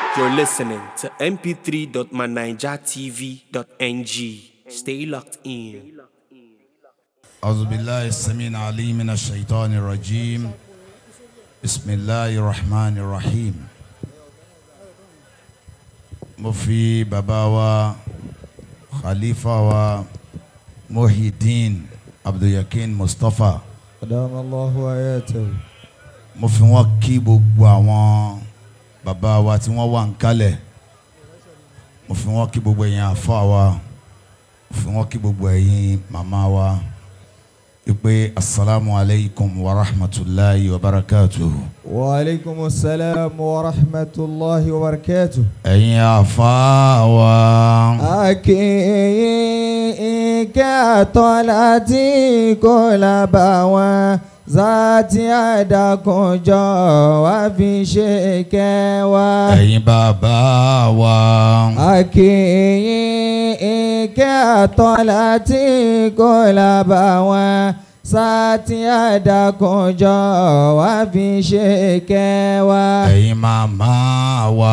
You're listening to mp3.manijatv.ng. Stay locked in. أعوذ بالله السميع العليم من الشيطان الرجيم بسم الله الرحمن الرحيم. mo fi bàbá wa khalifa wa Muhyiddin Abdulyakin Mustapha Adamallahu ayatahu. mo fi wọ́n kí gbogbo àwọn bàbá wa tí wọ́n wà ń kalẹ̀, mo fi wọ́n kí gbogbo ẹ̀yin àfà wa, mo fi wọ́n kí gbogbo ẹ̀yin màmá wa ipe assalamu alaikum wa rahmatullahi wa barakatuh. Wa alaikum assalam wa rahmatullahi wa barakatuh. ẹ̀yin àfà wa. Akínyìn ìkẹ́ àtọ́lá tí kò lábà wọn, Zati àdàkùnjọ wá fi ṣe kẹwàá. ẹ̀yin bàbá wa. Akínyìn ìkẹ́ àtọ́lá tí kò lábà wọn, Zati àdàkùnjọ wá fi ṣe kẹwàá. ẹ̀yin màmá wa.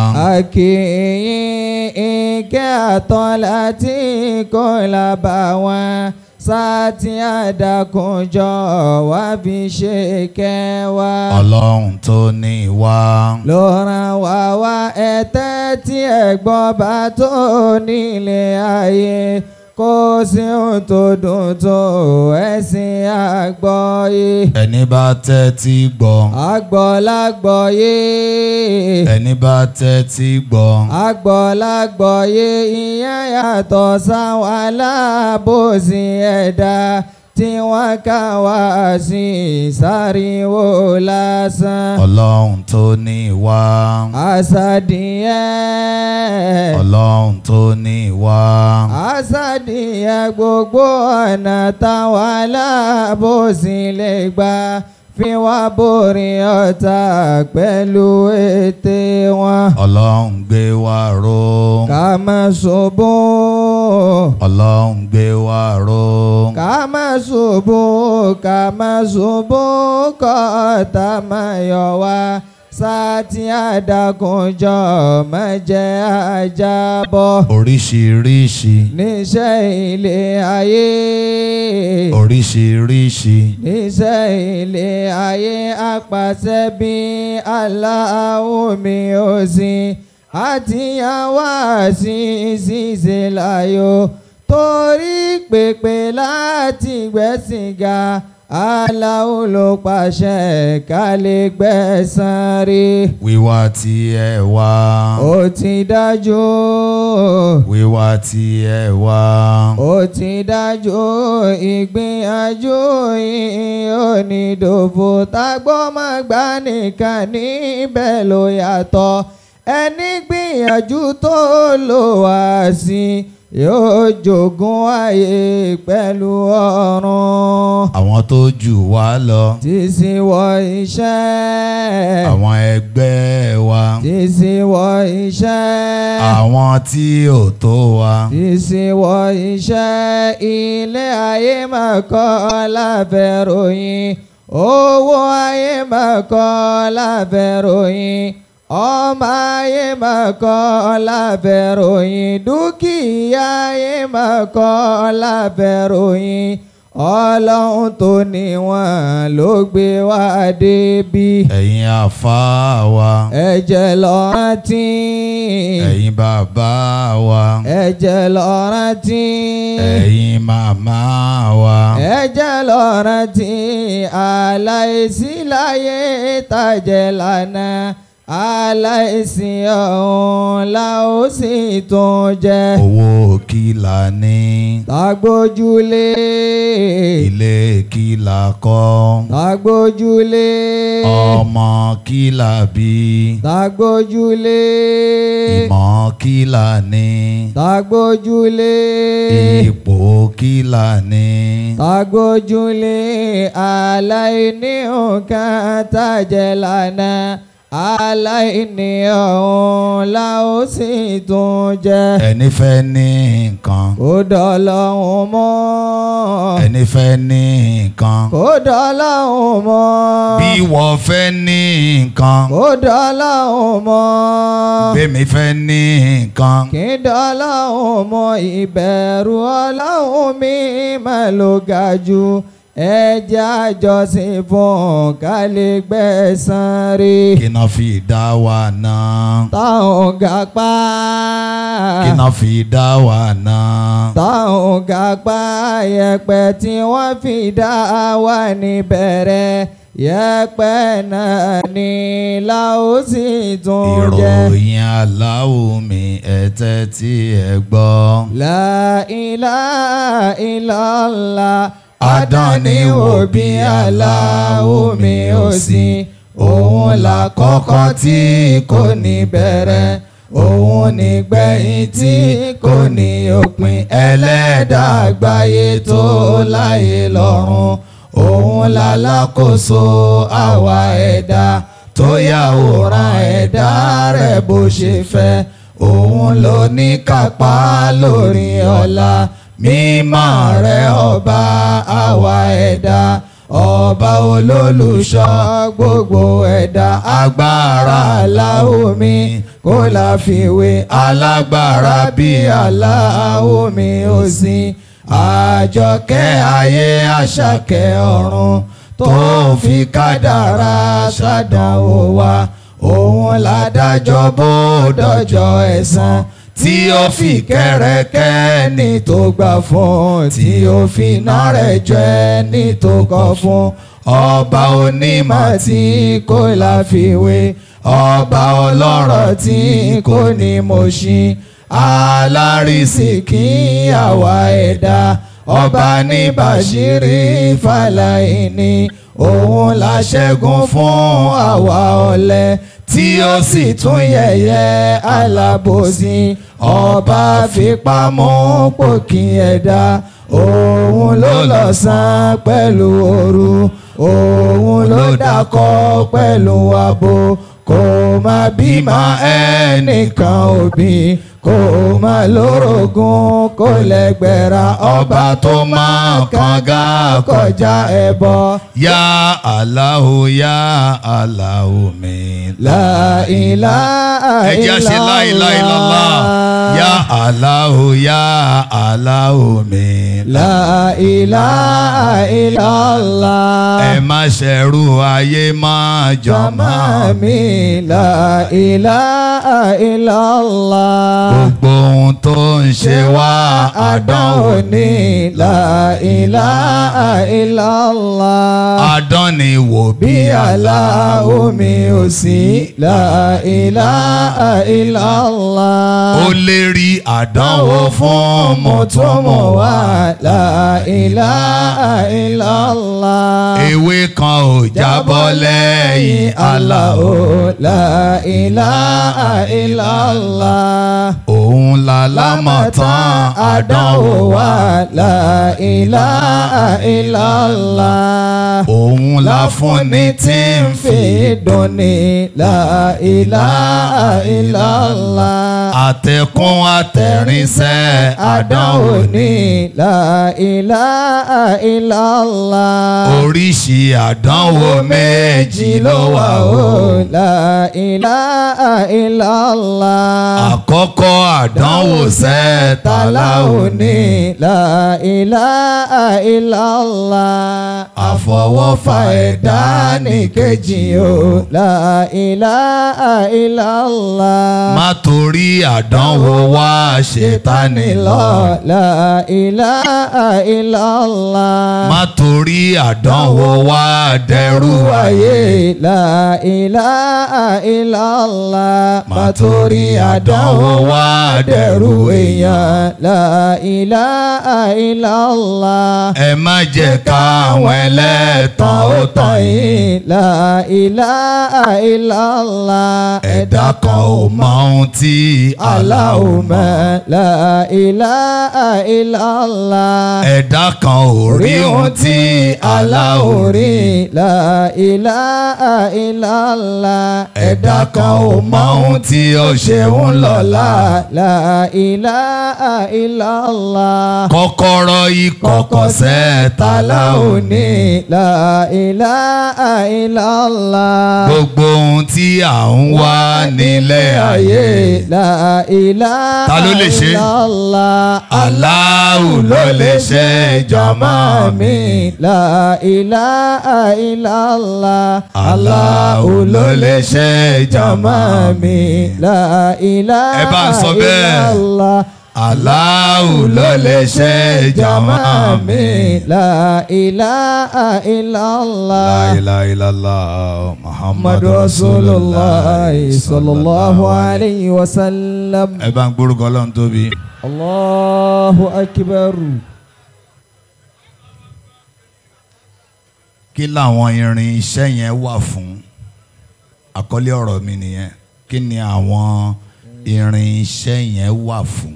Akínyìn ìkẹ́ àtọ́lá tí kò lábà wọn, Zati àdàkùnjọ wá fi ṣe kẹwàá. Ọlọ́run tó ní wa. ló rán wa wá ẹ̀tẹ́ tí ẹ̀gbọ́n bá tó nílé ayé, kò sí ohun tó dùn tó ẹ̀sìn àgbọ́yé. ẹni bá tẹ́tí gbọ́. Àgbọ́lágbọ́yé. ẹni bá tẹ́tí gbọ́. Àgbọ́lágbọ́yé ìyẹn yàtọ̀ sáwọn alábòsí ẹ̀dá tí wọ́n ká wá sí sáríwó lásán. Ọlọ́run tó ní wa. Àṣàdìyẹ. Ọlọ́run tó ní wa. Àṣàdìyẹ gbogbo ọ̀nà táwọn alábòsí lè gbà fi wá borí ọ̀tá pẹ̀lú ète wọn. Ọlọ́run gbé wa ró. Ká má ṣubú. Ọlọ́run gbé wa ró. Ká má ṣubú, ká má ṣubú, kọ́ta má yọ wá. Zati àdàkùnjọ má jẹ́ àjábọ̀. Oríṣiríṣi. Níṣẹ́ ilé ayé. Oríṣiríṣi. Níṣẹ́ ilé ayé apàṣẹ bí Allahu mi ò sí, àti àwa sí ṣíṣe láyò, torí pèpè láti gbẹ̀sìn ga. Allahu ló pàṣẹ ká lè gbẹ̀san rí. Wíwá tí ẹ wá. Ó ti dájú. Wíwá tí ẹ wá. Ó ti dájú ìgbìyànjú yìí ò ní dòfo, tágbọ́ má gbà nìkan níbẹ̀ ló yàtọ̀. Ẹni gbìyànjú tó lò wá sí yóò jogún ayé pẹ̀lú ọ̀run. Àwọn tó jù wá lọ. Tí sì wọ iṣẹ́. Àwọn ẹgbẹ́ wa. Tí sì wọ iṣẹ́. Àwọn tí ò tó wa. Tí sì wọ iṣẹ́. Ilé ayé máa kọ́ láfẹ́ ròyìn, owó ayé máa kọ́ láfẹ́ ròyìn, ọmọ ayé máa kọ́ láfẹ́ ròyìn, dúkìá ayé máa kọ́ láfẹ́ ròyìn. Ọlọ́run tó ní wọn ló gbé wá débi. Ẹ̀yin àfà wa. Ẹ jẹ́ lọ rántí. Ẹ̀yin bàbá wa. Ẹ jẹ́ lọ rántí. Ẹ̀yin màmá wa. Ẹ jẹ́ lọ rántí. Aláìsí láyé tàjẹ́ lánàá, aláìsí ọ̀hún la ó sì tún jẹ. Owó kìlà ní. Tágbójúlé. Ilé kìlà kọ́. Tágbójúlé. Ọmọ kìlà bí. Tágbójúlé. Ìmọ̀ kìlà ní. Tágbójúlé. Ipò kìlà ní. Tágbójúlé. Aláìní nǹkan tàjẹ́ lánàá, aláìní ọ̀hún la ó sì tún jẹ́. ẹni fẹ́ ní nǹkan kó dọ́lọ́hún mọ́. ẹni fẹ́ ní nǹkan kó dọ́lọ́hún mọ́. bí wọ́n fẹ́ ní nǹkan kó dọ́lọ́hún mọ́. bẹ́mi fẹ́ ní nǹkan kí dọ́lọ́hún mọ́. ìbẹ̀rù ọlọ́hun mi máa ló ga jù. ẹjẹ́ àjọsìn fún ká lè gbẹ̀san rí. kí náà fi dá wa náà. táwọn ga pa. kí náà fi dá wa náà. táwọn ga pa yẹ̀pẹ̀ tí wọ́n fi dá wa níbẹ̀rẹ̀ yẹ̀pẹ̀ náà ni la ó sì tún jẹ́. ìròyìn aláwo mi ẹ̀tẹ́ tí ẹ gbọ́. La ilaha illallah. Adániwò bí aláwo mi ò sí. òun là kọ́kọ́ tí kò ní bẹ̀rẹ̀. òun ní gbẹ̀yìn tí kò ní òpin. ẹlẹ́dàá àgbáyé tó láyé lọ́run. òun lálákòóso àwa ẹ̀dá tó yàwòrán ẹ̀dá rẹ̀ bó ṣe fẹ́. òun ló ní kápá lórí ọlá. mímọ́ rẹ̀ ọba àwa ẹ̀dá. ọba olólùṣọ́ gbogbo ẹ̀dá. agbára aláwo mi kò láfiwé. alágbára bí aláwo mi ò sí. àjọkẹ́ ayé àṣàkẹ́ ọ̀run tó fi kádàrá ṣàdánwò wa. òun ládájọ́ bó dọ́jọ́ ẹ̀san. tí ó fi kẹ́rẹ́kẹ́ ní tó gbà fún. tí ó fi iná rẹ̀ jẹ́ ní tó kọ̀ fún. ọba onímọ̀ tí kò láfiwé. ọba ọlọ́rọ̀ tí kò ní mọ̀ṣí. alárísìkí àwa ẹ̀dá. ọba ní bàṣírí fàlàíní. òun la ṣẹ́gun fún àwa ọ̀lẹ. tí ó sì tún yẹ̀yẹ́ alábòsí. ọba fipá mú pòkì ẹ̀dá. òun ló lọ́sàn pẹ̀lú òru. òun ló dákọ̀ pẹ̀lú abo. kò má bímọ ẹnìkan òbí. kò má lórogún kò lẹ́gbẹ̀ra. ọba tó máa kànga kọjá ẹbọ. yá Allahu yá Allahu mi. La ilaha illallah. ẹ jẹ́ ṣe la ilaha illallah. yá Allahu yá Allahu mi. La ilaha illallah. ẹ má ṣẹ̀rù ayé má jọmọ́ mi. La ilaha illallah. gbogbo ohun tó ń ṣe wá àdánwò ní. La ilaha illallah. àdánìwò bí aláwo mi ò sí. La ilaha illallah. ó lè rí àdánwò fún mọ̀túnmọ̀ wá. La ilaha illallah. ewé kan ò jábọ́ lẹ́yìn Allahu. La ilaha illallah. òun lálámọ̀tán àdánwò wá. La ilaha illallah. òun la fúnni tí ń fi dùn ní. La ilaha illallah. àtẹ̀kùn àtẹ̀rìnsẹ́ àdánwò ní. La ilaha illallah. oríṣi àdánwò méjì ló wà o. La ilaha illallah. àkọ́kọ́ àdánwò sẹ́tàláwò ní. La ilaha illallah. àfọwọ́fà ẹ̀dá ní kejì o. La ilaha illallah. má torí àdánwò wá ṣètánì lọ. La ilaha illallah. má torí àdánwò wá dẹrù ayé. La ilaha illallah. má torí àdánwò wá dẹrù èèyàn. La ilaha illallah. ẹ má jẹ́ káwọn ẹlẹ́tàn ó tàn yín. La ilaha illallah. ẹ̀dá kan ò mọ ohun tí Allahumma la ilaha illallah. Ẹ̀dá kan ò rí ohun tí Allah ò rí. La ilaha illallah. Ẹ̀dá kan ò mọ ohun tí ó ṣe ń lọ́la. La ilaha illallah. Kọ́kọ́rọ́ ìkọ̀kọ̀ sẹ́ẹ̀ta la ò ní. La ilaha illallah. Gbogbo ohun tí à ń wá nílé ayé. La ilaha Ta ló lè ṣe? illallah. Allahu ló lè ṣe jàmá mi. La ilaha illallah. Allahu ló lè ṣe jàmá mi. La ilaha Ẹ bá ń sọ bẹ́ẹ̀. illallah. Allahu ló lè ṣe jàmá mi. La ilaha illallah. La ilaha illallah Muhammadu Muhammadu Rasulullah sallallahu alayhi wa sallam. Ẹ bá ń gbórúkọ Ọlọ́run tóbi. Allahu akbar. Kí làwọn irin iṣẹ́ yẹn wà fún? Àkọlé ọ̀rọ̀ mi nìyẹn. Kí ni àwọn irin iṣẹ́ yẹn wà fún?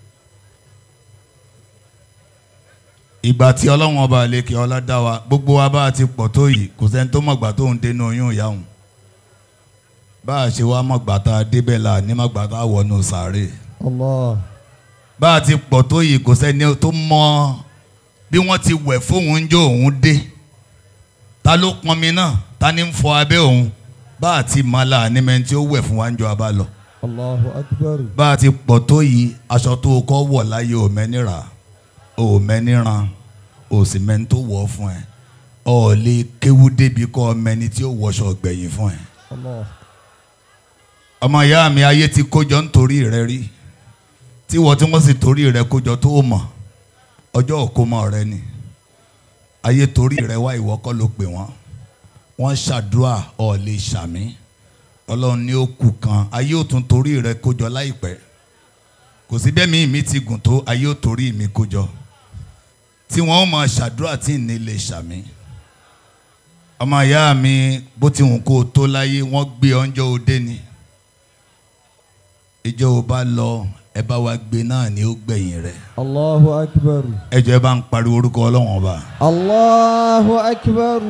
Ìgbà tí Ọlọ́run ọba àlekè ọlá dá wa, gbogbo wa bá a ti pọ̀ tó yìí, kò sẹ́ni tó mọ̀gbà tó ń dénú oyún ìyá òun. Bá a ṣe wá mọ̀gbà tá a débẹ̀ là ní mọ̀gbà tá a wọnú sàárè. Allah. Bá a ti pọ̀ tó yìí, kò sẹ́ni tó mọ bí wọ́n ti wẹ̀ fóun ń jó òun dé. Ta ló pọnmi náà? Ta ni ń fọ abẹ́ òun? Bá a ti mọ là ní mẹ́ni tí ó wẹ̀ fún wa ń jọ abá lọ. Allahu akbar. Bá a ti pọ̀ tó yìí, aṣọ tó kọ́ wọ̀ láyé ò mẹ́nira, ò mẹ́niran, ò sì mẹ́ni tó wọ̀ fún ẹ. Ọ̀ lè kéwú débi kọ́ mẹ́ni tí ó wọṣọ gbẹ̀yìn fún ẹ. Allah. Ọmọ ìyá mi, ayé ti kójọ nítorí rẹ rí. Tí wọ́n sì torí rẹ kójọ tó mọ̀, ọjọ́ òkómọ rẹ ni. Ayé torí rẹ wá, ìwọ kọ́ ló pè wọ́n. Wọ́n ṣàdúrà, ọ̀ lè ṣàmí. Ọlọ́run ní ó kù kan, ayé ò tún torí rẹ kójọ láìpẹ́. Kò sí bẹ́ẹ̀ mi ti gùn tó, ayé ò torí mi kójọ. Tí wọ́n máa ṣàdúrà tí ní lè ṣàmí. Ọmọ ìyá mi, bó ti hùn kó tó láyé, wọ́n gbé ọjọ́ òde ni. Ìjọ ò bá lọ, ẹ bá wa gbé náà ni ó gbẹ̀yìn rẹ̀. Allahu akbar. Ẹ jọ̀ọ́ ẹ bá ń pariwo orúkọ Ọlọ́run ọba. Allahu akbar.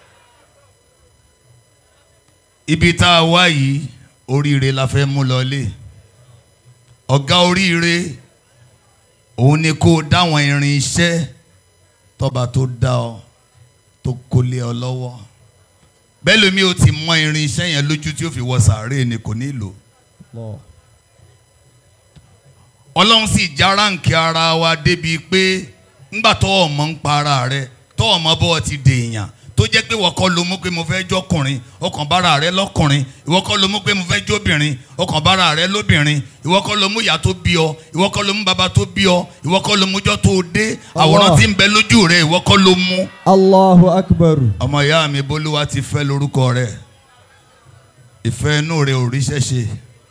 Ibi tá a wá yìí, oríire la fẹ́ mú lọlé. Ọ̀gá oríire òun ni kó o dáwọn irin iṣẹ́ tọ́ba tó dá ọ tó kólé ọ lọ́wọ́. Bẹ́ẹ̀ lómi ó ti mọ irin iṣẹ́ yẹn lójú tí ó fi wọ sàárè ni kò ní lò. Ọlọ́run sì já ráǹkì ara wa débi pé ńgbà tó ọmọ ń pa ara rẹ, tó ọmọ bọ́ ti dèèyàn, tó jẹ́ pé ìwọ kọ́ ló mú pé mo fẹ́ jọkùnrin, ọkàn bára rẹ lọ́kùnrin, ìwọ kọ́ ló mú pé mo fẹ́ jóbìnrin, ọkàn bára rẹ lóbìnrin, ìwọ kọ́ ló mú ìyá tó bí ọ, ìwọ kọ́ ló mú bàbá tó bí ọ, ìwọ kọ́ ló mú jọ́ tó dé, àwòrán tí ń bẹ lójú rẹ ìwọ kọ́ ló mú. Allahu akbar. Ọmọ ìyá mi, bólúwa ti fẹ́ lórúkọ rẹ, ìfẹ́ inú rẹ ò ríṣẹ́ ṣe,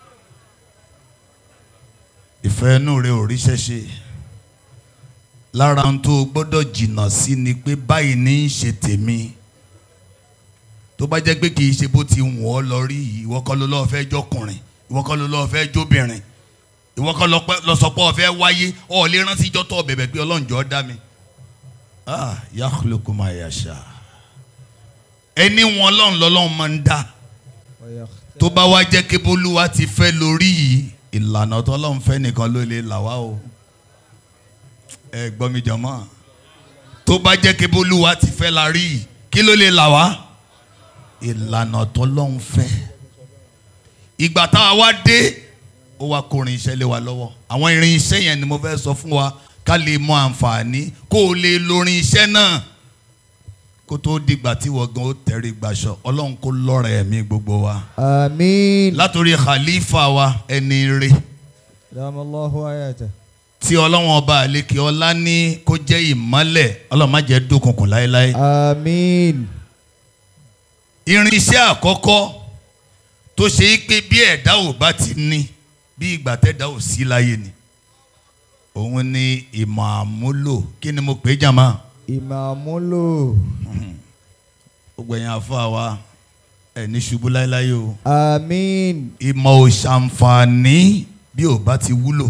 ìfẹ́ inú rẹ ò ríṣẹ́ ṣe. Lára ohun tó gbọ́dọ̀ jìnnà sí ni pé báyìí ní í ṣe tèmi. Tó bá jẹ́ pé kì í ṣe bó ti wù ọ́ lọ rí yìí, ìwọ kọ́ ló lọ́ọ́ fẹ́ jọkùnrin, ìwọ kọ́ ló lọ́ọ́ fẹ́ jóbìnrin, ìwọ kọ́ lọ sọ pé ó fẹ́ wáyé, ó lè rántí ìjọ́ tó bẹ̀bẹ̀ pé Ọlọ́run jọ̀ọ́ dá mi. Yakhluqu ma yasha. Ẹni wọn Ọlọ́run lọ́lọ́run máa ń dá. Tó bá wá jẹ́ kí bólúwa ti fẹ́ lórí yìí, ìlànà tó Ọlọ́run fẹ́ nìkan ló lè là wá o. Ẹ gbọ́ mi jọ̀mọ́. Tó bá jẹ́ kí bólúwa ti fẹ́ la rí yìí, kí ló lè là wá? Ìlànà tó Ọlọ́run fẹ́. Ìgbà tá a wá dé, ó wá kó irin iṣẹ́ lé wa lọ́wọ́. Àwọn irin iṣẹ́ yẹn ni mo fẹ́ sọ fún wa ká lè mọ àǹfààní kó o lè lórin iṣẹ́ náà. Kó tó dìgbà tí wọ́n gan ó tẹ̀rí gbaṣọ, Ọlọ́run kó lọ́rẹ̀ ẹ̀mí gbogbo wa. Àmín. Látòrí khalifa wa ẹni rẹ̀. Damallahu ayata. Tí Ọlọ́run ọba àlekè ọlá ní kó jẹ́ ìmọ́lẹ̀, Ọlọ́run má jẹ́ dókùnkùn láéláé. Àmín. Irin iṣẹ́ àkọ́kọ́ tó ṣe é pé bí ẹ̀dá ò bá ti ní, bí ìgbà tẹ́dá ò sí láyé ni. Òun ni ìmọ̀ àmúlò. Kí ni mo pè é jàmá? Ìmọ̀ àmúlò. Gbogbo ẹ̀yin àfáà wa ẹ̀ ní ṣubú láéláé o. Àmín. Ìmọ̀ ò ṣàǹfààní bí bí ò bá ti wúlò.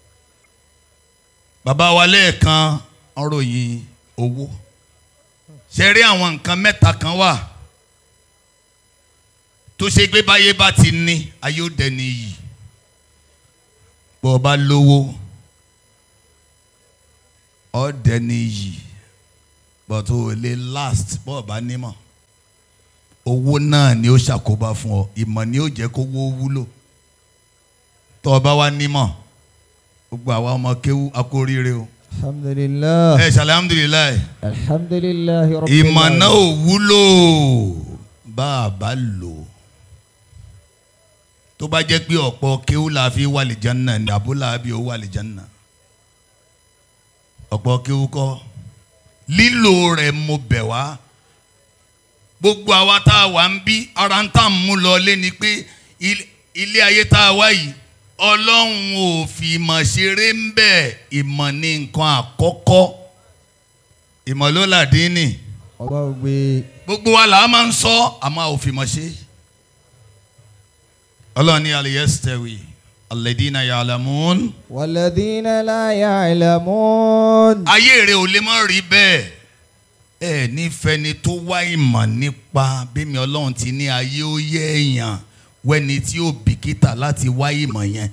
Bàbá wa lẹ́ẹ̀kan ọ̀rọ̀ yìí owó. Ṣé rí àwọn nǹkan mẹ́ta kan wà tó ṣe gbé báyé bá ti ní ayé ó dẹni yìí. Bó o bá lówó ó dẹni yìí, but o lè last bó o bá nímọ̀. Owó náà ni ó ṣàkóbá fún ọ, ìmọ̀ ni ó jẹ́ kó wó wúlò. Tó o bá wá nímọ̀, gbogbo àwa ọmọ kéwú akóríire o. Alhamdulillah. Ẹ ṣàlẹ̀ alhamdulilayi. Alhamdulillah rabbil Ìmọ̀ alamin. náà ò wúlò bá a bá lò. Tó bá jẹ́ pé ọ̀pọ̀ kéwú la fi wà lè janna ní àbúlà bí ó wà lè janna. Ọ̀pọ̀ kéwú kọ́ lílò rẹ̀ mo bẹ̀ wá. Gbogbo àwa tá a wà ń bí ara ń tà mú lọ lé ni pé ilé ayé tá a wá yìí Ọlọ́run ò fi ìmọ̀ ṣeré ń bẹ̀. Ìmọ̀ ni nǹkan àkọ́kọ́. Ìmọ̀ ló làdínì. Ọba ògbé. Gbogbo wa là á máa ń sọ àmọ́ a ò fi ìmọ̀ ṣe. Ọlọ́run ní al yastawi alladhina ya'lamun. Walladhina la ya'lamun. Ayé rẹ̀ ò lè má rí bẹ́ẹ̀. Ẹ nífẹ̀ẹ́ ni tó wá ìmọ̀ nípa bẹ́mi Ọlọ́run ti ní ayé ó yẹ èèyàn wẹ́ni tí ó bìkítà láti wá ìmọ̀ yẹn.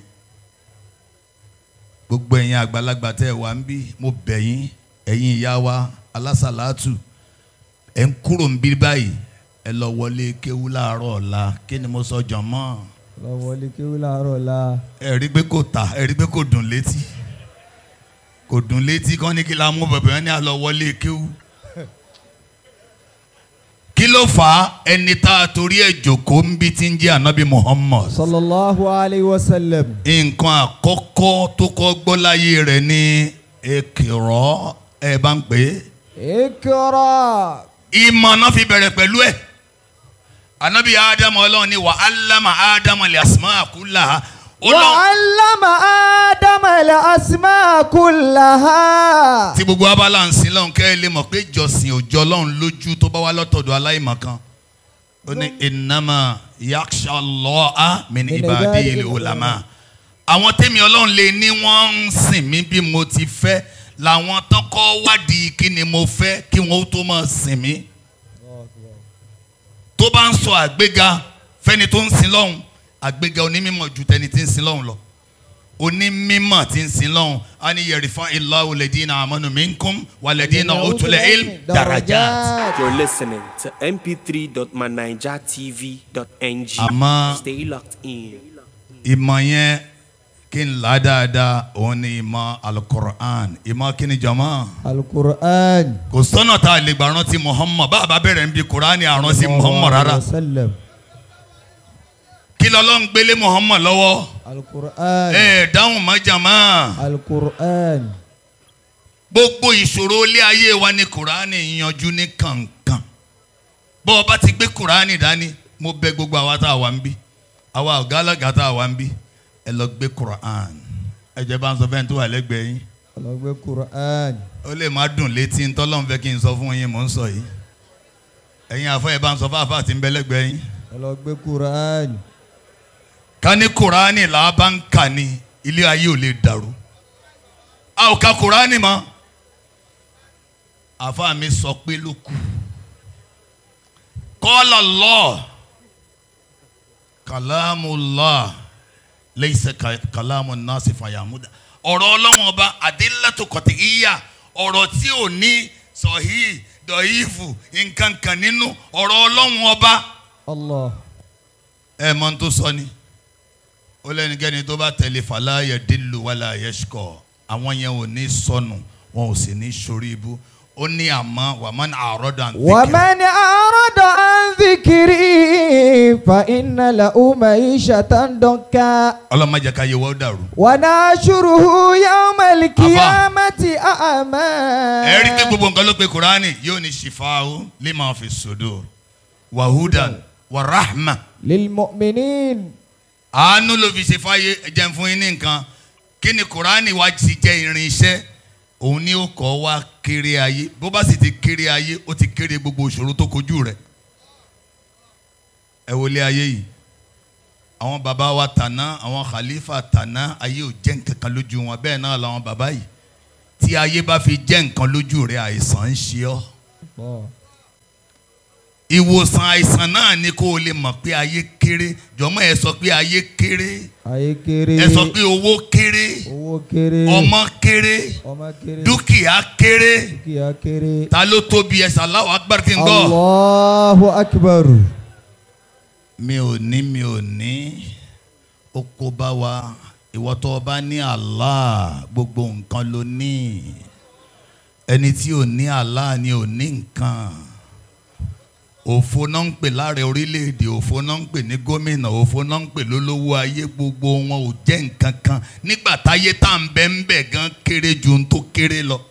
Gbogbo ẹ̀yin àgbàlagbà tẹ́ ẹ wà ń bí mo bẹ̀ yín, ẹ̀yin ìyá wa alásàlátù, ẹ̀ ń kúrò ń bí báyìí, ẹ lọ wọlé kéwú láàárọ̀ ọ̀la. Kí ni mo sọ jọ̀mọ́? Lọ wọlé kéwú láàárọ̀ ọ̀la. Ẹ rí pé kò tà, ẹ rí pé kò dùn létí. Kò dùn létí kán ní kí la mú bẹ̀bẹ̀ yẹn ní àlọ́ wọlé kéwú. Kí ló fà á? Ẹni tá a torí ẹ̀ jókòó ń bí tí ń jẹ́ Ànábì Muhammad. Sallallahu alayhi wa sallam. Nǹkan àkọ́kọ́ tó kọ́ gbọ́ láyé rẹ̀ ní Iqra. Ẹ bá ń pè é. Iqra. Ìmọ̀ náà fi bẹ̀rẹ̀ pẹ̀lú ẹ̀. Ànábì Ádámù Ọlọ́run ní wa allama Ádámù al-asma'a kullaha. وعلم آدم الأسماء كلها. Tí gbogbo abala ń sin lọ́hùn kẹ́ ẹ lè mọ̀ pé ìjọsìn òjò Ọlọ́run lójú tó bá wá lọ́tọ̀dọ̀ aláìmọ̀kan. Ó ní innama yakhsha Allaha min ibadihil ulama. Àwọn tèmi Ọlọ́run lè ní wọ́n ń sìn mí bí mo ti fẹ́ làwọn tán kọ́ wádìí kí ni mo fẹ́ kí wọ́n tó máa sìn mí. Tó bá ń sọ àgbéga fẹ́ni tó ń sin lọ́hùn, àgbéga onímọ̀ ju tẹni tí ń sin lọ́hùn lọ. Onímọ̀ tí ń sin lọ́hùn á ní yarfa'illahu alladhina amanu minkum walladhina utul ilm darajat. You're listening to mp3.manijatv.ng. Àmọ́ Stay locked in. ìmọ̀ yẹn kí n là dáadáa òun ni ìmọ̀ alukur'an. Ìmọ̀ kí ni jama? Al-Qur'an. Kò sọ́nà tá a lè gbà rántí Muhammad bá a bá bẹ̀rẹ̀ ń bi Qur'ani àrántí Muhammad rárá. Kí lọ́lọ́run gbélé Muhammad lọ́wọ́? Al-Qur'an. Dáhùn má jàmá. Al-Qur'an. Gbogbo ìṣòro ilé ayé wa ni Qur'ani yanjú ní kankan. Bọ́ ọ bá ti gbé Qur'ani dání, mo bẹ̀ gbogbo àwa tá a wà ń bí, àwa ọ̀gá alága tá a wà ń bí, ẹ lọ gbé Qur'an. Ẹ jẹ́ bá ń sọ fẹ́ni tó wà lẹ́gbẹ̀ẹ́ yín. Ẹ lọ gbé Qur'an. Ó lè má dùn létí ntọ́lọ́run fẹ́ kí n sọ fún yín mò ń sọ yìí. Ẹ̀yin àfọ́ ẹ̀ bá ń sọ fáfá tí ń bẹ lẹ́gbẹ̀ẹ́ yín. Ẹ lọ gbé Qur'an. Ká ní Qur'ani là á bá ń kà ní ilé ayé ò lè dàrú. A ò ka Qur'ani mọ́. Àfáà mi sọ pé ló kù. Qala Allah kalamullah laysa kalamun nasi fayamuda. Ọ̀rọ̀ Ọlọ́run ọba adillatu qat'iyya, ọ̀rọ̀ tí ò ní sọ̀hí dọ̀yìfù nǹkan kan nínú ọ̀rọ̀ Ọlọ́run ọba. Allah. Ẹ mọ̀ tó sọ ni. Ó lẹ́nikẹ́ni tó bá tẹ̀lé fala yadillu wala yashqa. Àwọn yẹn ò ní sọnù, wọn ò sì ní sórí ibú. Ó ní àmọ́ waman a'rada an dhikri. ومن أعرض عن ذكري فإن له معيشة ضنكا Ọlọ́run má jẹ́ ká yé wa ó dàrú. ونحشره يوم القيامة أعمى. Ẹ rí pé gbogbo nǹkan ló pe Kùránì yóò ní shifa'u lima fi sudur wa hudan wa rahma. للمؤمنين. Àánú ló fi ṣe fáyé jẹun fún yín ní nǹkan. Kí ni Kùránì wá ti jẹ́ irinṣẹ́? Òun ni ó kọ́ wa kéré ayé. Bó bá sì ti kéré ayé, ó ti kéré gbogbo ìṣòro tó kojú rẹ̀. Ẹ wọlé ayé yìí. àwọn bàbá wa tàná àwọn khalifa tàná ayé ò jẹ́ nǹkan kan lójú wọn bẹ́ẹ̀ náà làwọn bàbá yìí tí ayé bá fi jẹ́ nǹkan lójú rẹ̀ àìsàn ń ṣe ọ́. ìwòsàn àìsàn náà ni kó o lè mọ̀ pé ayé kéré jọ̀mọ́ ẹ sọ pé ayé kéré ẹ sọ pé owó kéré ọmọ kéré dúkìá kéré ta ló tóbi ẹ Allahu Akbar kí n gbọ́. Allahu Akbar. mi ò ní ó kó bá wa ìwọ tó bá ní Allah gbogbo nǹkan ló ní ẹni tí ò ní Allah ni ò ní nǹkan. Òfò náà ń pè láàrẹ orílẹ̀-èdè òfò náà ń pè ní gómìnà òfò náà ń pè lólówó ayé gbogbo wọn ò jẹ́ nǹkan kan nígbà táyé tá à ń bẹ ń bẹ gan kéré ju ohun tó kéré lọ.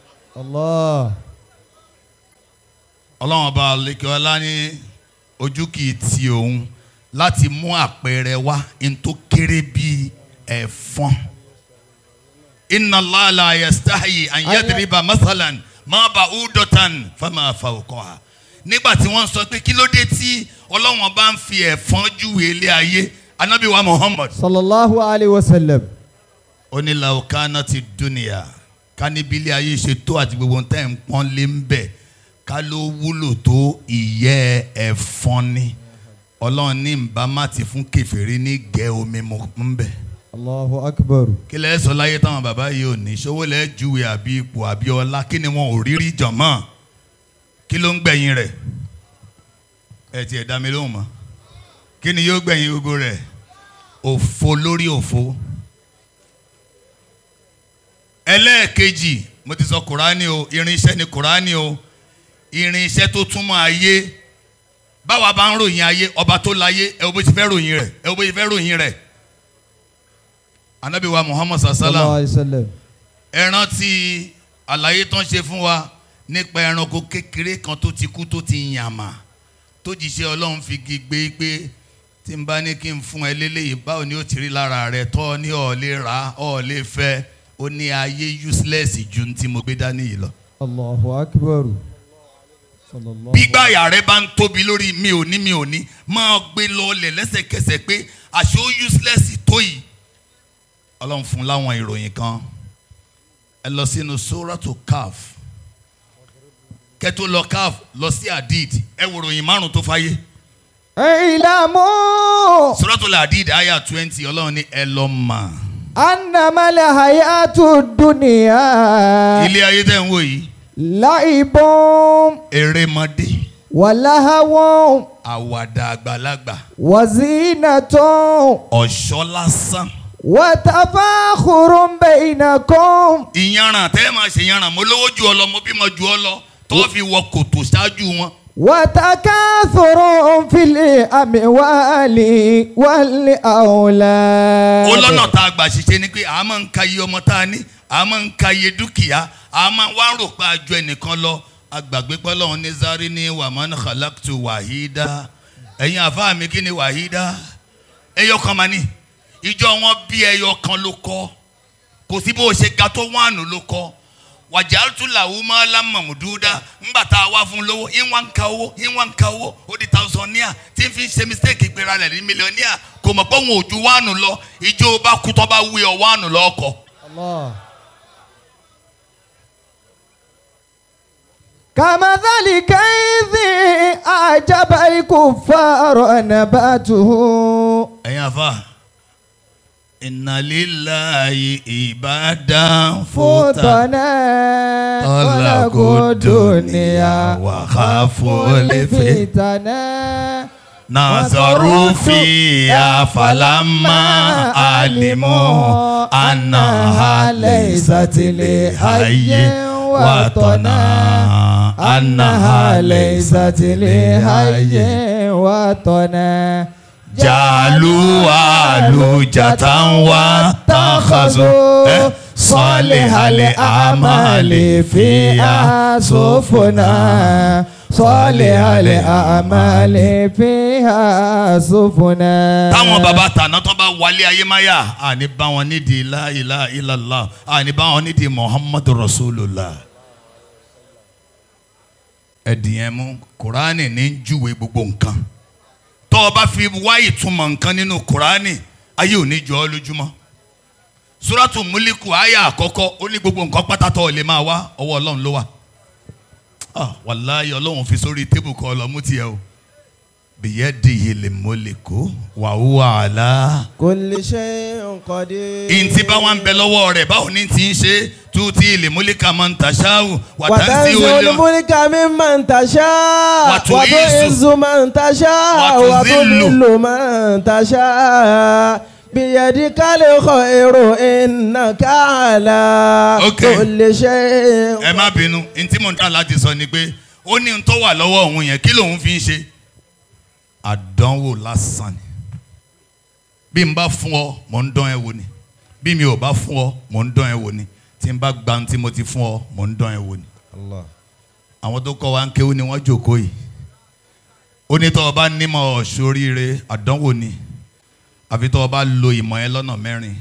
Ọlọ́run ọba àlekè ọlá ní ojú kì í ti òun láti mú àpẹẹrẹ wá ohun tó kéré bíi ẹ̀fọn. Inna Allaha la yastahi an yadriba masalan ma ba'udatan fama fawqaha. Nígbà tí wọ́n sọ pé kí ló dé tí Ọlọ́run bá ń fi ẹ̀fọn júwe ilé ayé Ànábì wa Muhammad sallallahu alayhi wa sallam. ó ní law kanati dunya ká níbi ilé ayé ṣe tó àti gbogbo tẹ́ ń pọ́n lé ń bẹ̀ ká ló wúlò tó ìyẹ́ ẹ̀fọn ni Ọlọ́run ní nbà má ti fún kèfèrí ní gẹ́ omi mu ń bẹ̀. Allahu Akbar. kí lẹ́ sọ láyé táwọn bàbá yìí ò ní ṣòwò lẹ́ júwe àbí ipò àbí ọlá kí ni wọn ò rírí jọ̀mọ́ kí ló ń gbẹ̀yìn rẹ̀ ẹ ti ẹ̀ dá mi lóhùn mọ́ kí ni yóò gbẹ̀yìn gbogbo rẹ̀ òfo lórí òfo. ẹlẹ́ẹ̀kejì mo ti sọ kùránì o irinṣẹ́ ni kùránì o irinṣẹ́ tó túmọ̀ ayé báwa bá ń ròyìn ayé ọba tó láyé ẹ wo bó ti fẹ́ ròyìn rẹ̀ ẹ wo bó ti fẹ́ ròyìn rẹ̀. Ànábì wa Muhammad sallallahu alaihi wasallam ẹ rántí àlàyé tó ń ṣe fún wa nípa ẹranko kékeré kan tó ti kú tó ti yàmà tó jíṣẹ́ Ọlọ́run fi gbé pé tí n bá ní kí n fún ẹ lélẹ́yìí báwo ni ó ti rí lára rẹ tọ́ ní ọ̀ lè rà ọ̀ lè fẹ́ ó ní ayé useless ju tí mo gbé dání yìí lọ. Allahu Akbar. gbígbà ìyá rẹ bá ń tóbi lórí mi ò ní máa gbé lọlẹ̀ lẹ́sẹ̀kẹsẹ̀ pé àṣọ useless tó yìí Ọlọ́run fún láwọn ìròyìn kan ẹ lọ sínú Suratu Kaf kẹtó lọ Kaf lọ sí Hadid ẹ wo ròyìn márùn tó fáyé. Ìlàmú. Suratul Hadid àyà 20 Ọlọ́run ní ẹ lọ mà. Annamal hayatu dunya. ilé ayé tẹ̀ ń wò yìí. Laibun. erémọdé. Walahawun. àwàdà àgbàlagbà. Wazinatun. ọ̀ṣọ́ lásán. Watafakhurun bainakum. ìyanràn tẹ́ ẹ máa ṣe yanràn mo lówó ju ọ lọ mo bímọ ju ọ lọ tó fi wọ kòtò ṣáájú wọn. Watakathurun fil amwali wal awlad. ó lọ́nà tá a gbà ṣiṣẹ́ ni pé a máa ń ka iye ọmọ tá a ní a máa ń ka iye dúkìá a máa wá rò pé a ju ẹnìkan lọ agbàgbé pọ́lọ́hún ní zari ní wàmán khalaqtu wàhídá ẹ̀yin àfáà mi kí ni wàhídá ẹyọ kan máa ní ìjọ wọn bí ẹyọ kan ló kọ́ kò sí bó o ṣe ga tó wánù ló kọ́ wàjáltù làwù máa lámàmùdúdà ńgbà tá a wá fún lówó ìwọ̀n ń ka owó ó di tàùsàníà tí n fi ṣe mistake ìgbéra rẹ̀ ní mílíọ̀níà kò mọ̀ pé òun ò ju wánù lọ ìjọ bá kú tó bá wí ọ wánù lọ́kọ̀. Kamathali kayfi ajaba al-kuffara nabatuhu. ẹ̀yin àfa inna lillahi ibadan Futana talaku dunya wa khaful fitana. nazaru fiha falamma alimu annaha laysat li hayyin watana annaha laysat li hayyin watana. jalu alujatan wa takhazu salihal amali fiha sufuna salihal amali fiha sufuna. táwọn bàbá tàná tó bá wálé ayé máyà àní bá wọn nídìí la ilaha illallah àní bá wọn nídìí muhammadu rasulullah. ẹ̀dìyẹn mú kùránì ní júwe gbogbo nǹkan tó o bá fi wá ìtumọ̀ nǹkan nínú Kùránì ayé ò ní jọ ọ́ lójúmọ́. Suratu Muliku àyà àkọ́kọ́ ó ní gbogbo nǹkan pátá tó lè máa wá ọwọ́ Ọlọ́run ló wà. Wàláyé Ọlọ́run fi sórí tébù kan ọlọ́mú tiẹ̀ o. Biyadihil mulku wa huwa ala kulli shay'in qadir. Ìntì bá wọn bẹ lọ́wọ́ rẹ̀ báwo ni ti ń ṣe tutil mulka man tasha'u wa tanzi'ul mulka mimman tasha'u wa tu'izzu man tasha'u wa tudhillu man tasha'u biyadikal khayru innaka ala kulli shay'in. Ẹ má bínú ìntì mọ̀ níta láti sọ ni pé ó ní n tó wà lọ́wọ́ òun yẹn kí lòun fi ń ṣe àdánwò lásán ni. Bí n bá fún ọ mò ń dán ẹ wò ni, bí mi ò bá fún ọ mò ń dán ẹ wò ni, tí n bá gba ohun tí mo ti fún ọ mò ń dán ẹ wò ni. Àwọn tó kọ́ wa ń kéwú ni wọ́n jókòó yìí. Ó ní tó o bá nímọ̀ ṣoríire àdánwò ni, àfi tó o bá lo ìmọ̀ ẹ lọ́nà mẹ́rin.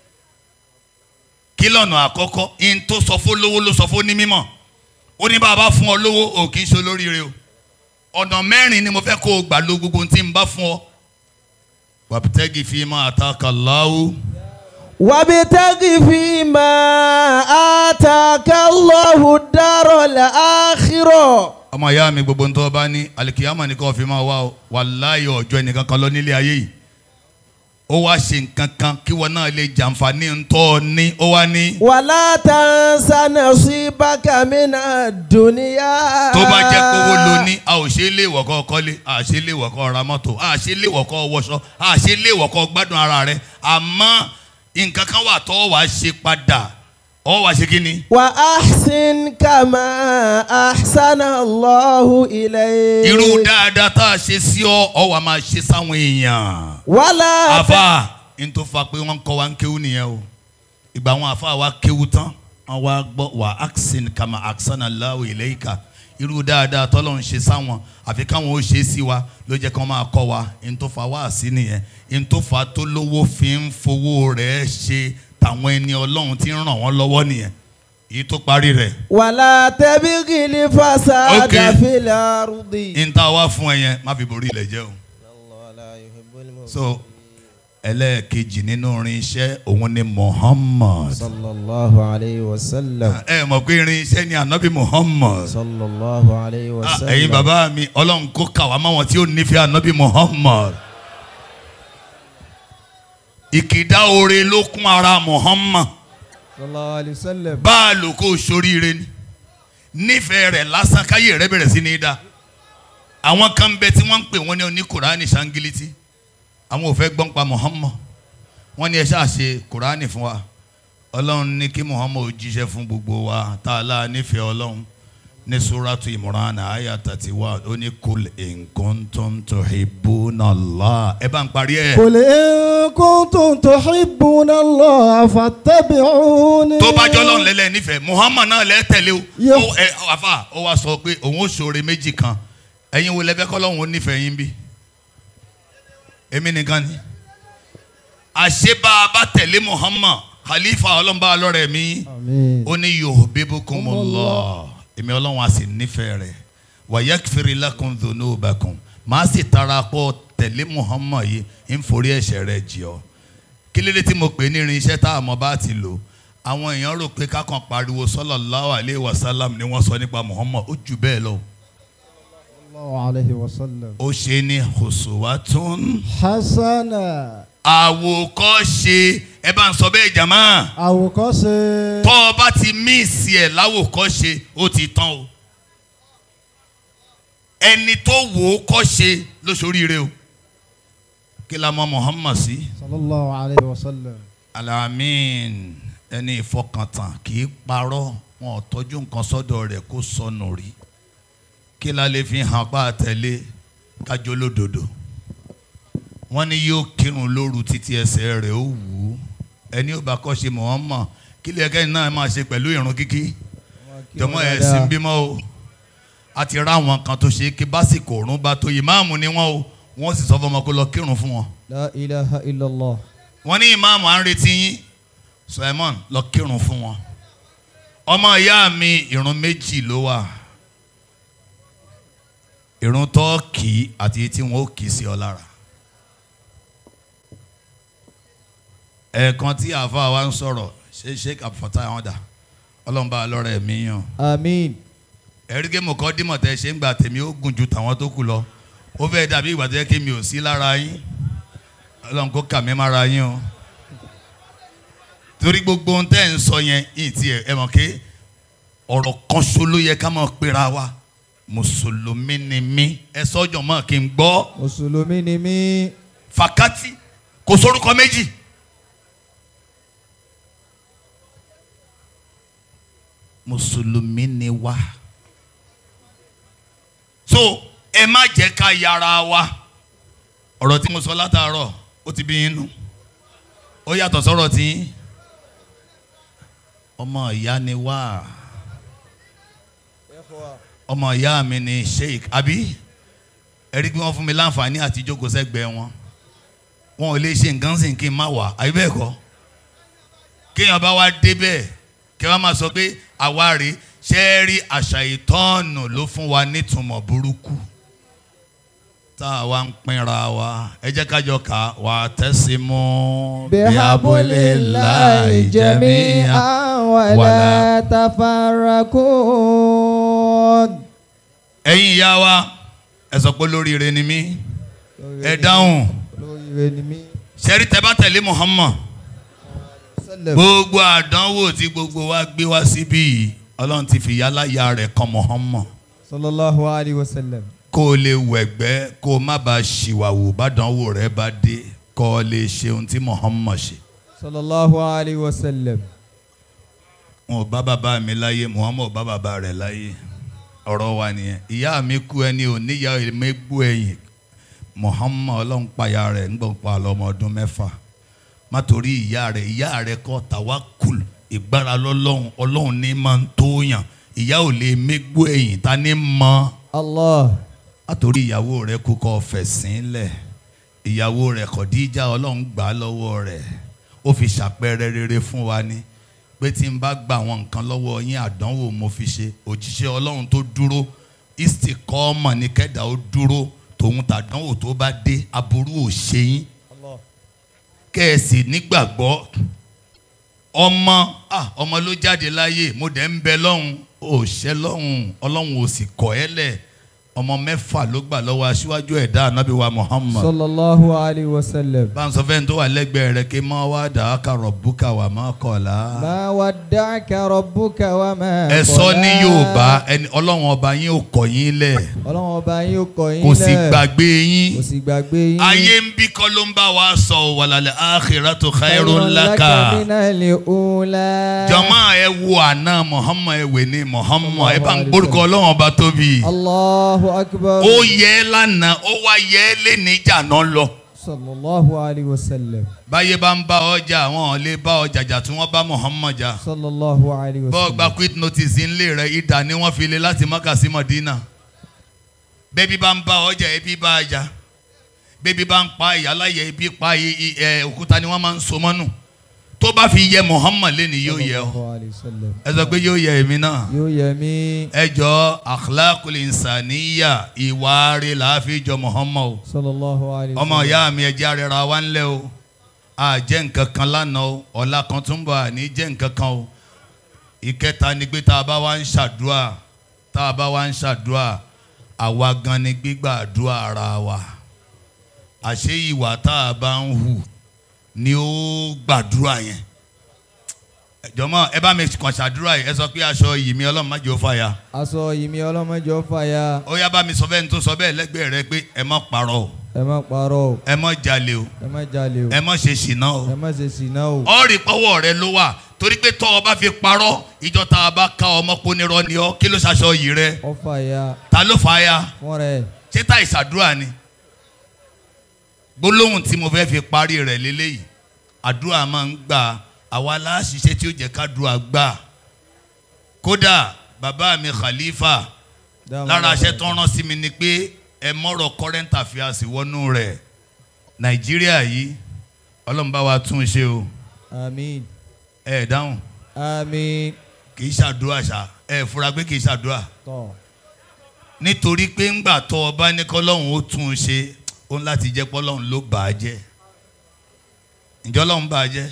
Kí lọ́nà àkọ́kọ́? In tó sọ fún lówó ló sọ fún ní mímọ̀. Ó ní bá a bá fún ọ lówó ò kì í ṣe olóríire o. Ọ̀nà mẹ́rin ni mo fẹ́ kó o gbà lo gbogbo tí n bá fún ọ. Wabtagi fima ataka Allahu. Wabtagi fima ataka Allahu daral akhirah. Ọmọ ìyá mi gbogbo ń tọ́ bá ní alikiyama ni kò fi máa wá o. Wàláyé ọjọ́ ẹnìkan kan lọ nílé ayé yìí. Ó wá ṣe nǹkan kan kí wọn náà lè jàǹfààní ntọ́ ní ó wá ní. Wala tansa nasibaka mina dunya. Tó bá jẹ́ kówó lo ní a ò ṣe lé wọ̀kọ́ kọ́lé, a ṣe lé wọ̀kọ́ ra mọ́tò, a ṣe lé wọ̀kọ́ wọṣọ, a ṣe lé wọ̀kọ́ gbádùn ara rẹ̀. Àmọ́ nǹkan kan wà tó wàá ṣe padà, ó wàá ṣe kí ni. Wa ahsin kama ahsana Allahu ilayk. Irú dáadáa tá a ṣe sí ọ wàá máa ṣe sáwọn èèyàn. Wala Àfà n tó fa pé wọ́n kọ́ wa ń kéwú nìyẹn o. Ìgbà wọn àfà wa kéwú tán wọ́n wá gbọ́ wa ahsin kama ahsana Allahu ilayka. Irú dáadáa tọ́lọ́ ń ṣe sáwọn àfi káwọn ó ṣe é sí wa ló jẹ́ kí wọ́n máa kọ́ wa. N tó fa wá sí nìyẹn. N tó fa tó lówó fi ń fowó rẹ̀ ṣe tàwọn ẹni Ọlọ́run tí ń ràn wọ́n lọ́wọ́ nìyẹn. Èyí tó parí rẹ̀. Wala tabghil fasada fil ardi. N ta wá fún ẹ yẹn má fi borí ilẹ̀ jẹ́ o. So ẹlẹ́ẹ̀kejì nínú irin iṣẹ́ òun ni Muhammad sallallahu alayhi wa sallam. Ẹ mọ̀ pé irin iṣẹ́ ni Ànábì Muhammad sallallahu alayhi wa sallam. Ẹ̀yin bàbá mi Ọlọ́run kó kà wá máwọn tí ó nífẹ̀ẹ́ Ànábì Muhammad. Ìkìdá oore ló kún ara Muhammad sallallahu alayhi wa sallam. bá a lò kó soríire ni nífẹ̀ẹ́ rẹ̀ lásán káyé rẹ̀ bẹ̀rẹ̀ sí ní dá. Àwọn kan bẹ tí wọ́n ń pè wọ́n ní oní Kùránì ṣáńgílítì. Àwọn ò fẹ́ gbọ́n pa Muhammad. Wọ́n ní ẹ ṣáà ṣe Kùránì fún wa. Ọlọ́run ní kí Muhammad ó jíṣẹ́ fún gbogbo wa tá a lá nífẹ̀ẹ́ Ọlọ́run. Ní Suratu Imran àyà 31 ó ní kul in kuntum tuhibbuna Allah. Ẹ bá ń parí ẹ̀. Qul in kuntum tuhibbuna Allah fattabi'uni. Tó bá jọ́ lọ́run lẹ́lẹ́ nífẹ̀ẹ́ Muhammad náà lẹ́ tẹ̀lé o. Àfà ó wá sọ pé òun ó ṣoore méjì kan. Ẹ̀yin wo lẹ́fẹ́ kọ́ lọ́run ó nífẹ̀ẹ́ yín bí? Èmi nìkan ni. Àṣebá bá tẹ̀lé Muhammad khalifa ọlọ́mọba lọ́rẹ̀ mi. Ó ní yuhibbukumullah. Èmi Ọlọ́run á sì nífẹ̀ẹ́ rẹ̀. Wa yaghfir lakum dhunubakum. Màá sì tara pọ̀ tẹ̀lé Muhammad yìí ń forí ẹ̀ṣẹ̀ rẹ̀ jì ọ́. Kí lédè tí mo pè ní irin iṣẹ́ tá a mọ̀ bá ti lò. Àwọn èèyàn rò pé kákan pariwo sallallahu alayhi wa sallam ni wọ́n sọ nípa Muhammad. Ó jù bẹ́ẹ̀ lọ. Alayhi wa sallam. Ó ṣe ní uswatun hasana. Àwòkọ́ṣe. Ẹ bá ń sọ bẹ́ẹ̀ jàmá. Àwòkọ́ṣe. Tọ́ ọ bá ti míìsì ẹ̀ láwòkọ́ṣe ó ti tán o. Ẹni tó wò ó kọ́ṣe ló ṣoríire o. Kí la mọ̀ Muhammad sí? Sallallahu alayhi wa sallam. Alamin. Ẹni ìfọkàntàn kì í parọ́ wọn ò tọ́jú nǹkan sọ́dọ̀ rẹ̀ kó sọnù rí. Kí la lè fi hàn pa àtẹ̀lé kájọ lódodo. Wọ́n ní yóò kírun lóru títí ẹsẹ̀ rẹ̀ ó wù ú. Ẹni ó bá kọ́ ṣe Muhammad kí lè kẹ́yìn náà máa ṣe pẹ̀lú ìrun kíkí. Jọmọ ẹ̀sìn bímọ o. A ti rá àwọn kan tó ṣe kí básìkò òrùn bá tó ìmáàmù ni wọ́n o. Wọ́n sì sọ fún ọmọ kó lọ kírun fún wọn. La ilaha illallah. Wọ́n ní ìmáàmù à ń retí yín. Simon lọ kírun fún wọn. Ọmọ ìyá mi ìrun méjì ló wà. ìrun tó kì àti tí wọn ó kì sí ọ lára. ẹ̀ẹ̀kan tí àáfàá wa ń sọ̀rọ̀ ṣe Sheikh Abdulfatai àwọn dà Ọlọ́run bá lọ́rọ̀ ẹ̀mí yàn. àmín. ẹ̀rí gé mọ̀kọ́ dímọ̀ tẹ́ ṣe ń gbà tèmi ó gùn ju tàwọn tó kù lọ ó fẹ́ dàbí ìgbà tó yẹ kí mi ò sí lára yín Ọlọ́run kó kà mí mára yín o torí gbogbo ohun tẹ́ ń sọ yẹn ìtì ẹ̀ mọ̀ ké ọ̀rọ̀ kan ṣo ló yẹ ká máa pera wa mùsùlùmí ni mí ẹ sọ́jọ́ mọ́ kí n gbọ́. mùsùlùmí ni mí. fàkátì kò sórúkọ méjì. mùsùlùmí ni wá. so ẹ má jẹ́ ká yára wa ọ̀rọ̀ tí mo sọ látàárọ̀ ó ti bí yín nù ó yàtọ̀ sọ́rọ̀ tí ọmọ ìyá ni wá ọmọ ìyá mi ni Sheikh àbí ẹ̀rí pé wọ́n fún mi láǹfààní àti jókòó sẹ́gbẹ̀ẹ́ wọn ò lè ṣe nǹkan sìn kí n má wà àbí bẹ́ẹ̀ kọ́ kéèyàn bá wá débẹ̀ kí wọ́n máa sọ pé àwa rè ṣe é rí àṣà ìtọ́nù ló fún wa nítumọ̀ burúkú tá a wá ń pinra wa ẹ jẹ́ kájọ ká wà tasimu bihablillahi jami'an wala tafarraqun. ẹ̀yin ìyá wa ẹ sọ pé lóríire ni mí ẹ dáhùn ṣẹ́rí tẹ́ bá tẹ̀lé Muhammad gbogbo àdánwò tí gbogbo wa gbé wá síbí yìí Ọlọ́run ti fi yálàyà rẹ̀ kan Muhammad sallallahu alayhi wa sallam kó o lè wẹ̀gbẹ́ kó o má bàa ṣìwàwò bádánwò rẹ̀ bá dé kó o lè ṣe ohun tí Muhammad ṣe. sallallahu alayhi wa sallam. wọn ò bá bàbá mi láyé Muhammad ò bá bàbá rẹ̀ láyé ọ̀rọ̀ wa nìyẹn ìyá mi kú ẹni ò níyà mẹ́gbó ẹ̀yìn Muhammad Ọlọ́run payà rẹ̀ ń gbọ̀n pa lọ́mọ ọdún 6 má torí ìyá rẹ̀ kọ́ tàwákùl ìgbára lọ́lọ́run Ọlọ́run ní máa ń tó yàn ìyá ò lè mẹ́gbó ẹ̀yìn ta ní mọ́ Allah. àtòrí ìyàwó rẹ̀ kú kọ́ fẹ̀sìn lẹ̀ ìyàwó rẹ̀ Khadija Ọlọ́run gbà á lọ́wọ́ rẹ̀ ó fi ṣàpẹẹrẹ rere fún wa ní pé tí n bá gba àwọn nǹkan lọ́wọ́ yín àdánwò mo fi ṣe òjíṣẹ́ Ọlọ́run tó dúró istikọ́mọ̀ ní kẹ́dà ó dúró tòun tàdánwò tó bá dé aburú ò ṣe yín kẹ́ẹ̀sì nígbàgbọ́ ọmọ ló jáde láyé mo dẹ̀ ń bẹ lọ́hùn ò ṣẹ́ lọ́hùn Ọlọ́run ò sì kọ̀ ẹ́ lẹ̀ ọmọ 6 ló gbà lọ́wọ́ aṣíwájú ẹ̀dá ànábì wa Muhammad sallallahu alayhi wa sallam. bá ń sọ fẹ́ni tó wà lẹ́gbẹ̀ẹ́ rẹ̀ kí ma wadda'aka rabbuka wa ma qala. ma wadda'aka rabbuka wa ma qala. ẹ sọ ní Yorùbá ẹni Ọlọ́run ọba yín ò kọ̀ yín lẹ̀. Ọlọ́run ọba yín ò kọ̀ yín lẹ̀. kò sì gbàgbé yín. kò sì gbàgbé yín. ayé ń bí kọ́ ló ń bá wa sọ walal akhiratu khairun laka. jọ̀mọ́ ẹ wo àná Muhammad ẹ wè ní Muhammad ẹ bá ń gbórúkọ Ọlọ́run ọba tóbi. Allahu akbar. ó yẹ lánàá ó wá yẹ lé níjà náà lọ. sallallahu alayhi wa sallam. báyé bá ń bá ọjà àwọn lè bá ọjà jà tí wọ́n bá Muhammad jà. sallallahu alayhi wa sallam. bọ́ọ̀ gba quit notice ńlẹ̀ rẹ̀ ìdá ni wọ́n fi lé láti Mákà sí Mọ̀dínà. bẹ́ẹ̀bi bá ń bá ọjà ẹbí bá ọjà bẹ́ẹ̀bi bá ń pa ìyáláyẹ ẹbí pa òkúta ni wọ́n máa ń so mọ́nù. tó bá fi yẹ Muhammad lé ní yóò yẹ ọ ẹ sọ pé yóò yẹ èmi náà yóò yẹ mí. ẹ jọ akhlaqul insaniya ìwà rẹ̀ là á fi jọ Muhammad o sallallahu alayhi wa sallam. ọmọ ìyá mi ẹjẹ arẹra wa ńlẹ o a jẹ nǹkan kan lánàá o ọ̀la kan tún bọ̀ àní jẹ nǹkan kan o ìkẹta ni pé tá a bá wá ń ṣàdúrà àwa gan ni gbígbàdúrà ara wa àṣé ìwà tá a bá ń hù ni ó gbàdúrà yẹn jọmọ ẹ bá mi kàn ṣàdúrà yìí ẹ sọ pé aṣọ yìí mi Ọlọ́run má jẹ́ ó fàya. aṣọ yìí mi Ọlọ́run má jẹ́ ó fàya. ó yá bá mi sọ bẹ́ẹ̀ ni tó sọ bẹ́ẹ̀ lẹ́gbẹ̀ẹ́ rẹ pé ẹ má parọ́ o. ẹ má parọ́ o. ẹ má jalè o. ẹ má jalè o. ẹ má ṣe ṣìnà o. ẹ má ṣe ṣìnà o. ọ̀rì pọ́wọ́ rẹ ló wà torí pé tọ́ ọ bá fi parọ́ ìjọ tá a bá ká ọmọ ponirọ́ ni ọ kí ló ṣaṣọ yìí rẹ. ó fàya. ta ló fàya. fún rẹ. ṣé tá ìṣàdúrà ni. gbólóhùn tí mo fẹ́ fi parí rẹ̀ lélẹ́yìí àdúrà máa ń gbà àwa láṣìṣe tí ó jẹ́ ká dúrà gbà kódà bàbá mi Khalifa lára aṣẹ tó rán sí mi ni pé ẹ mọ̀rọ̀ current affairs wọnú rẹ̀ Nàìjíríà yìí Ọlọ́run bá wa tún ṣe o. àmín. ẹ dáhùn. àmín. kì í ṣàdúrà ṣá ẹ fura pé kì í ṣàdúrà. tọ́. nítorí pé ńgbà tó ọba ní kọ́lọ́hún ó tún un ṣe ó ń láti jẹ́ pọ́lọ́hún ló bà á jẹ́. ǹjẹ́ Ọlọ́hun bà á jẹ́?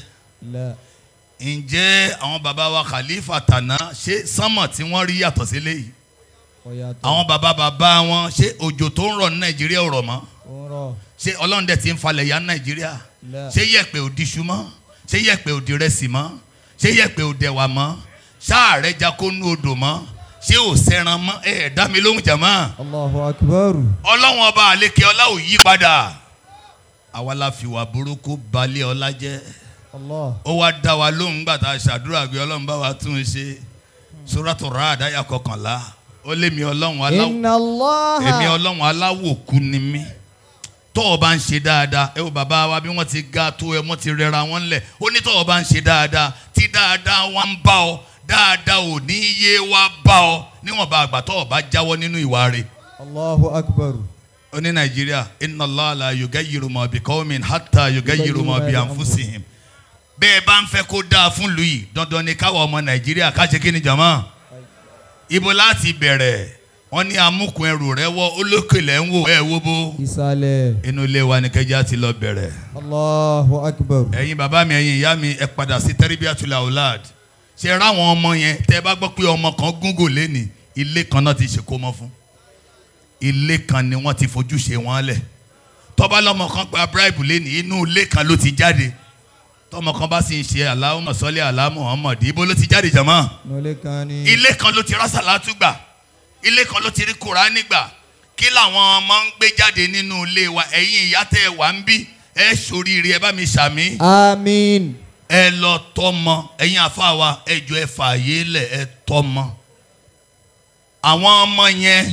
ǹjẹ́ àwọn bàbá wa khalifa tàná ṣé sánmọ̀ tí wọ́n rí yàtọ̀ sí léyìí? àwọn bàbá wọn ṣé òjò tó ń rọ̀ ní Nàìjíríà ò rọ̀ mọ́? ṣé Ọlọ́run dẹ̀ ti ń falẹ̀ ya ní Nàìjíríà? ṣé yẹ̀pẹ̀ ò di iṣu mọ́? ṣé yẹ̀pẹ̀ ò di rẹsì mọ́? ṣé yẹ̀pẹ̀ ò dẹ̀wà mọ́? ṣáà rẹ̀ já kó nú odò mọ́? ṣé ò sẹ́ran mọ́? Dá mi lóhùn jàmá. Allahu Akbar. Ọlọ́run ọba àlékè ọlá ò yí padà. àwa la fìwà burúkú balẹ̀ ọlá jẹ́. ó wá dá wa lóhùn gbà tá a ṣàdúrà gbé Ọlọ́run bá wa tún un ṣe. Suratu Ra'd àyá 11. ó lé mi Ọlọ́run aláwọ̀. Inna Allah. èmi Ọlọ́run aláwọ̀ kú ni mí. tó o bá ń ṣe dáadáa ẹ wo bàbá wa bí wọ́n ti ga tó ẹ wọ́n ti rẹra wọn lẹ̀ ó ní tó o bá ń ṣe dáadáa tí dáadáa wá ń bá ọ dáadáa ò ní yé wá bá ọ níwọ̀nba àgbà tó o bá jáwọ́ nínú ìwà rẹ̀. Allahu Akbar. ó ní Nàìjíríà inna Allah la yugayyiru ma bi qawmin hatta yugayyiru ma bi anfusihim. bẹ́ẹ̀ bá ń fẹ́ kó dáa fún ìlú yìí dandan ni káwọn ọmọ Nàìjíríà ká ṣe kí ni jàmá. ibo láti bẹ̀rẹ̀ wọ́n ní amúkùn ẹrù rẹ wọ́ olókèlè ń wò ẹ̀ wó bó. ìsàlẹ̀. inú ilé wa ni kẹjá ti lọ bẹ̀rẹ̀. Allahu Akbar. ẹ̀yin bàbá mi ẹ̀yin ìyá mi ẹ padà sí tarbiyatul aulad. ṣe ráwọn ọmọ yẹn tẹ́ bá gbọ́ pé ọmọ kan gúngò lẹ́nìí ilé kan náà ti ṣe kó mọ́ fún. ilé kan ni wọ́n ti fojú ṣe wọ́n lẹ̀. tọ́ba lọ́mọ kan gba bribe lẹ́nìí inú ilé kan ló ti jáde. tọ́mọ kan bá sì ń ṣe Allahumma salli ala Muhammad ibo ló ti jáde jàmá. ilé kan ló ti rásàlátù gbà. ilé kan ló ti rí Kùránì gbà. kí làwọn ọmọ ń gbé jáde nínú ilé wa ẹ̀yin ìyá tẹ́ ẹ wà ń bí ẹ ṣoríire ẹ bá mi ṣàmì. Àmín. ẹ lọ tọ́mọ ẹ̀yin àfa wa ẹ jọ ẹ fààyè lẹ̀ ẹ tọ́mọ. àwọn ọmọ yẹn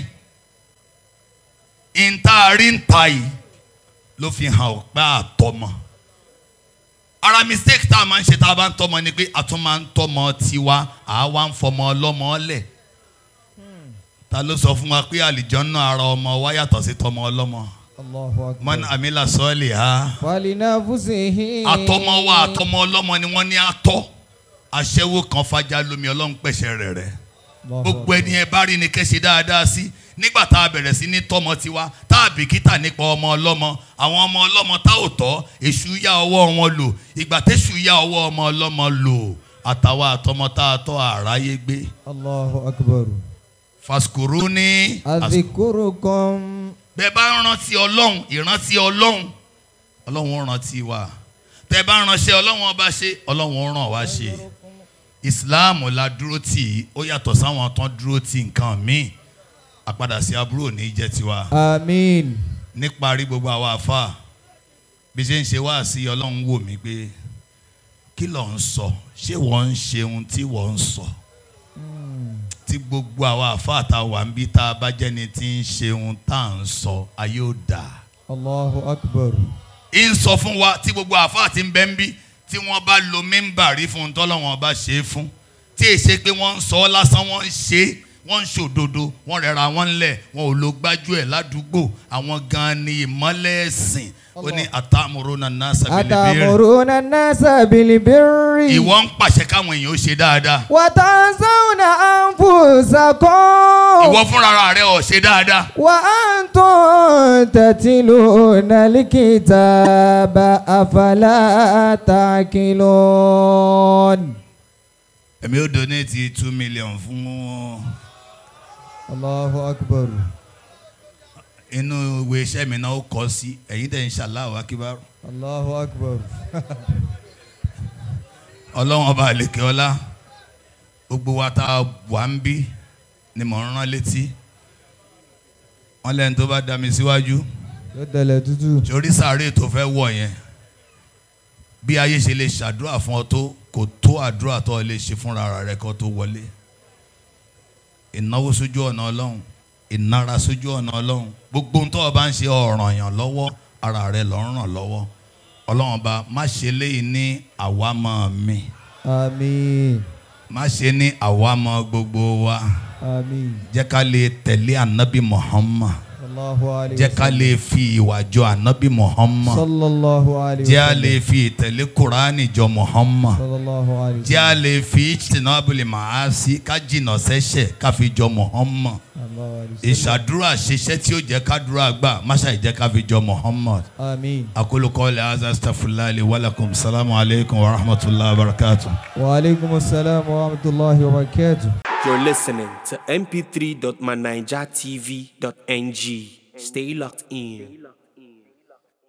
ìntaari ń ta yìí ló fi hàn ọ̀pẹ́ àtọ́mọ. ara mistake tá a máa ń ṣe tá a bá ń tọ́mọ ni pé a tún máa ń tọ́mọ tiwa àwa ń fọmọ ọlọ́mọ lẹ̀. ta ló sọ fún wa pé àlìjọ́nà ara ọmọ wa yàtọ̀ sí tọmọ ọlọ́mọ. man amila sọ́ọ̀lì ha. falinafusihi. àtọmọ wa àtọmọ ọlọ́mọ ni wọ́n ní àtọ́. aṣẹ́wó kan fàjà lómi Ọlọ́run pẹ̀ṣẹ̀ rẹ̀ rẹ̀. gbogbo ẹni ẹ bá rí ni kẹ́ ṣe dáadáa sí. nígbà tá a bẹ̀rẹ̀ sí ní tọ́mọ tiwa tá a bìkítà nípa ọmọ ọlọ́mọ àwọn ọmọ ọlọ́mọ tá ò tọ́ èṣù yá ọwọ́ wọn lò ìgbà tẹ́ṣù yá ọwọ́ ọmọ ọlọ́mọ lò àtàwọn àtọmọ tá a tọ́ àráyé gbé. Allahu Akbar. Faskuruni azikurukum. bẹ́ẹ̀ bá rántí Ọlọ́run ìrántí Ọlọ́run rántí wa tẹ́ bá ránṣẹ́ Ọlọ́run ọba ṣe Ọlọ́run ràn wá ṣe. Islam la dúró tì í ó yàtọ̀ sáwọn tán dúró tì nǹkan míì àpadà sí aburú ò ní jẹ́ tiwa. Àmín. níparí gbogbo àwa àfa bí ṣe ń ṣe wá sí Ọlọ́run wò mí pé kí ló ń sọ ṣé wọ́n ń ṣe ohun tí wọ́n ń sọ. tí gbogbo àwa àfa àtàwà ń bí tá a bá jẹ́ni tí ń ṣe ohun tá à ń sọ ayé ò dà. Allahu Akbar. ń sọ fún wa tí gbogbo àfa àti ń bẹ́ ń bí tí wọ́n bá lo mímbàrí fún un tọ́lọ́wọ́n bá ṣe é fún tí èsè pé wọ́n ń sọ ọ́ lásán wọ́n ń ṣe é wọ́n ń ṣòdodo wọ́n rẹra wọn ńlẹ̀ wọn ò lo gbájú ẹ̀ ládùúgbò àwọn gan ni ìmọ́lẹ̀ ẹ̀sìn ó ní atamuruna nasa bilibiri. atamuruna nasa bilibiri. ìwọ ń pàṣẹ káwọn èèyàn ó ṣe dáadáa. watansawna anfusakum. ìwọ fúnra rẹ ò ṣe dáadáa. wa antum tatluna alkitaba afala ta'qilun. èmi ó donate 2 million fún wọn. Allahu Akbar. inú ìwé iṣẹ́ mi náà ó kọ́ sí ẹ̀yin tẹ̀ ń ṣàláwọ̀ akíbárò. Allahu Akbar. ọlọ́run ọba àlekè ọlá gbogbo wa tá a wà ń bí ni mò ń rán létí wọ́n lẹ́nu tó bá dá mi síwájú yóò dẹ̀lẹ̀ tútù. torí sàárè tó fẹ́ wọ̀ yẹn bí ayé ṣe lè ṣàdúrà fún ọ tó kò tó àdúrà tó lè ṣe fúnra rẹ kó tó wọlé. ìnáwó sójú ọ̀nà ọlọ́run ìnára sójú ọ̀nà ọlọ́run gbogbo ohun tó o bá ń ṣe ọ̀ràn yàn lọ́wọ́ ara rẹ lọ́ ń ràn lọ́wọ́ ọlọ́run bá má ṣe léyìí ní àwámọ̀ mi. Àmín. má ṣe ní àwámọ̀ gbogbo wa. Àmín. jẹ́ ká lè tẹ̀lé ànábì Muhammad. jẹ́ ká lè fi ìwà jọ ànábì Muhammad. jẹ́ a lè fi ìtẹ̀lé Kùránì jọ Muhammad. jẹ́ a lè fi ìjìnàbùlì màásí ká jìnà sẹ́ṣẹ̀ ká fi jọ Muhammad. ìṣàdúrà ṣiṣẹ́ tí ó jẹ́ kádúrà gbà máṣá ìjẹ́ ká fi jọ Muhammad. Àmín. aqulu qawli hadha astaghfirullah li wa lakum. Assalamu alaikum wa rahmatullahi wa barakatuh. Wa alaikum assalam wa rahmatullahi wa barakatuh. You're listening to mp3.manijatv.ng. Stay locked in.